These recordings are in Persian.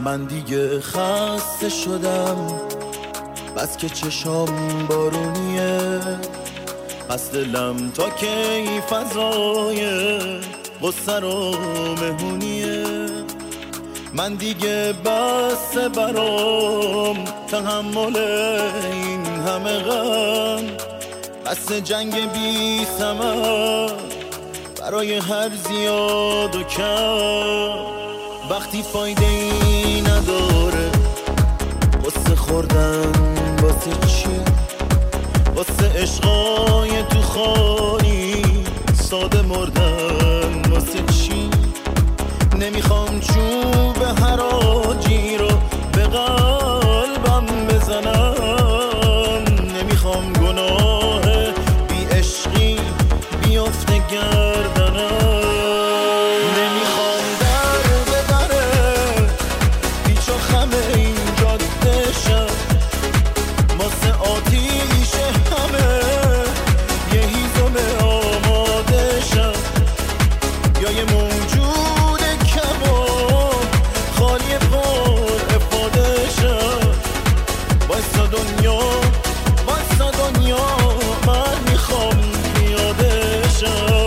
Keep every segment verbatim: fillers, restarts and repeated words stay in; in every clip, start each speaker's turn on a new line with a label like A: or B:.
A: من دیگه خسته شدم، بس که چشام بارونیه، پس دلم تا کی فضای غصه رو مهمونیه. من دیگه بس برام تحمل این همه غم، بس جنگ بی ثمر برای هر زیاد و کم. وقتی فایده ای نداره قصه خوردن واسه چی؟ واسه عشقای تو خالی ساده مردن واسه چی؟ نمیخوام چوب حراجی رو به قلبم بزنم، نمیخوام گناه بی عشقی بیفته گردنم، نمیخوام در به دره پیچ و خم این جاده شم، واسه آتیش همه یه هیزم آماده شم، یا یه موجود کباب خالی پر افاده شم. وایسا دنیا وایسا دنیا من میخوام پیاده شم.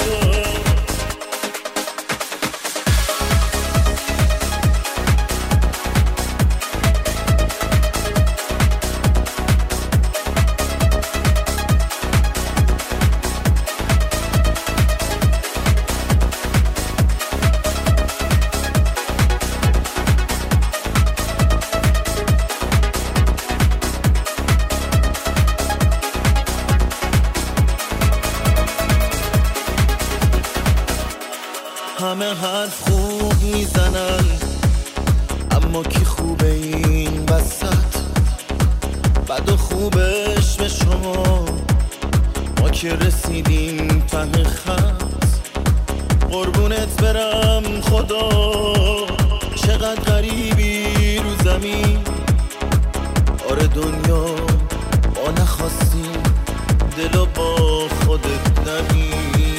A: همه حرف خوب میزنن، اما کی خوبه این وسط؟ بد و خوبش به شما، ما که رسیدیم ته خط. قربونت برم خدا، چقدر غریبی رو زمین. آره دنیا با نخواستی دلو با خودت نبین.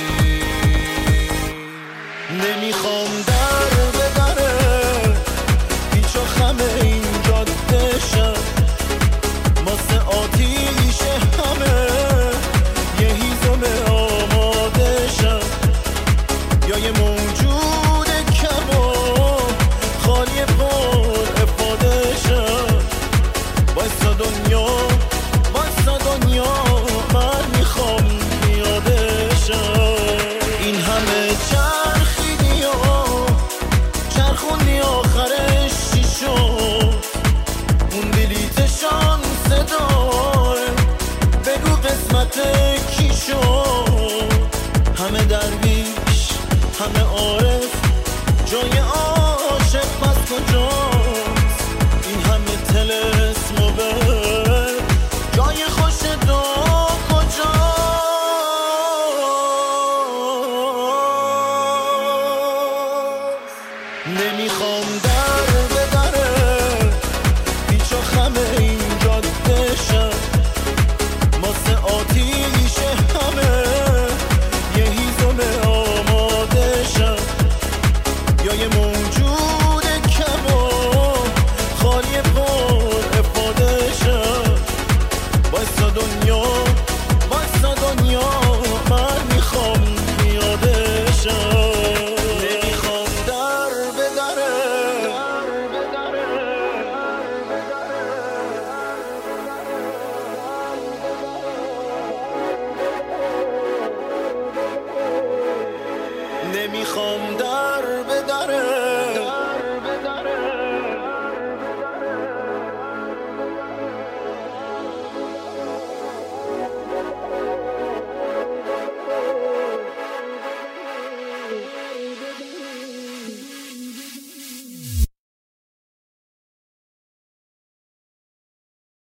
A: نمیخوام در به دره پیچ و خم این جاده شم، واسه آتیش همه یه هیزم آماده شم، یا یه موجود کباب خالی پر افاده شم. وایسا دنیا وایسا دنیا من میخوام پیاده شم. این همه چرخیدی و چرخوندی آخرش چی شد؟ اون بلیت شانس داره بگو قسمت کی شد؟ همه درویش همه عارف، جای عاشق پس کجاست؟ این همه طلسم و بر جای خوش دو کجاست؟ نمیخوام در به دره پیچ و خم این جاده شم، واسه آتیش همه یه هیزم آماده شم، یا یه موجود کباب خالی پر افاده شم. وایسا دنیا وایسا دنیا من میخوام پیاده شم. نمیخوام در به دره نمیخوام در به دره